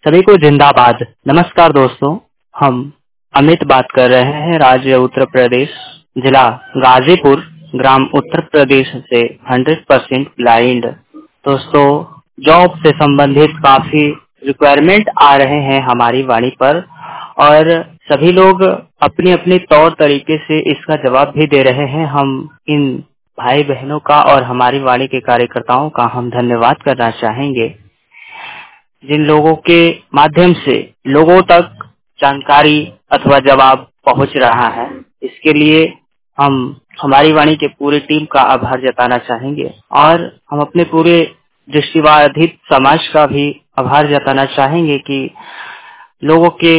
सभी को जिंदाबाद। नमस्कार दोस्तों, हम अमित बात कर रहे हैं। राज्य उत्तर प्रदेश, जिला गाजीपुर, ग्राम उत्तर प्रदेश से 100% ब्लाइंड। दोस्तों, जॉब से संबंधित काफी रिक्वायरमेंट आ रहे हैं हमारी वाणी पर और सभी लोग अपने अपने तौर तरीके से इसका जवाब भी दे रहे हैं। हम इन भाई बहनों का और हमारी वाणी के कार्यकर्ताओं का हम धन्यवाद करना चाहेंगे, जिन लोगों के माध्यम से लोगों तक जानकारी अथवा जवाब पहुंच रहा है। इसके लिए हम हमारी वाणी के पूरी टीम का आभार जताना चाहेंगे और हम अपने पूरे दृष्टिबाधित समाज का भी आभार जताना चाहेंगे कि लोगों के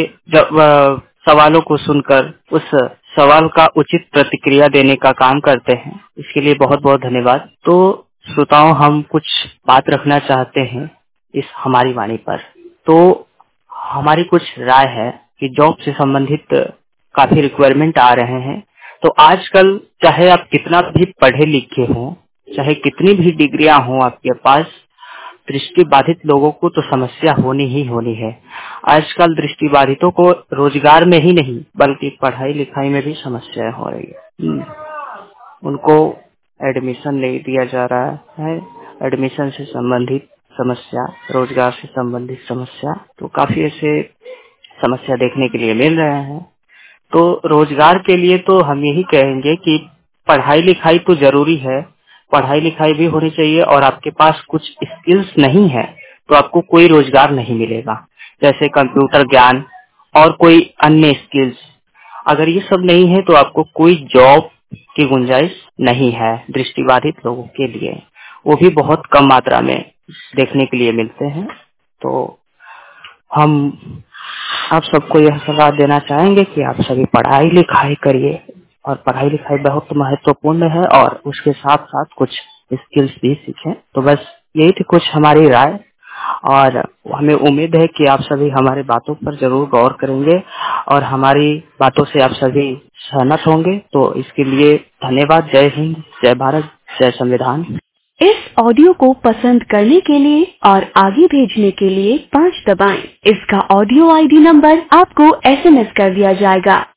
सवालों को सुनकर उस सवाल का उचित प्रतिक्रिया देने का काम करते हैं। इसके लिए बहुत बहुत धन्यवाद। तो श्रोताओं, हम कुछ बात रखना चाहते हैं इस हमारी वाणी पर। तो हमारी कुछ राय है कि जॉब से संबंधित काफी रिक्वायरमेंट आ रहे हैं। तो आजकल चाहे आप कितना भी पढ़े लिखे हों, चाहे कितनी भी डिग्रियां हों आपके पास, दृष्टि बाधित लोगों को तो समस्या होनी ही होनी है। आजकल दृष्टि बाधितों को रोजगार में ही नहीं बल्कि पढ़ाई लिखाई में भी समस्याएं हो रही है। उनको एडमिशन नहीं दिया जा रहा है। एडमिशन से संबंधित समस्या, रोजगार से संबंधित समस्या, तो काफी ऐसे समस्या देखने के लिए मिल रहे हैं। तो रोजगार के लिए तो हम यही कहेंगे कि पढ़ाई लिखाई तो जरूरी है, पढ़ाई लिखाई भी होनी चाहिए और आपके पास कुछ स्किल्स नहीं है तो आपको कोई रोजगार नहीं मिलेगा, जैसे कंप्यूटर ज्ञान और कोई अन्य स्किल्स। अगर ये सब नहीं है तो आपको कोई जॉब की गुंजाइश नहीं है दृष्टिबाधित लोगों के लिए, वो भी बहुत कम मात्रा में देखने के लिए मिलते हैं। तो हम आप सबको यह सलाह देना चाहेंगे कि आप सभी पढ़ाई लिखाई करिए और पढ़ाई लिखाई बहुत महत्वपूर्ण है और उसके साथ साथ कुछ स्किल्स भी सीखें। तो बस यही थी कुछ हमारी राय और हमें उम्मीद है कि आप सभी हमारी बातों पर जरूर गौर करेंगे और हमारी बातों से आप सभी सहमत होंगे। तो इसके लिए धन्यवाद। जय हिंद, जय भारत, जय संविधान। इस ऑडियो को पसंद करने के लिए और आगे भेजने के लिए 5 दबाएं। इसका ऑडियो आईडी नंबर आपको SMS कर दिया जाएगा।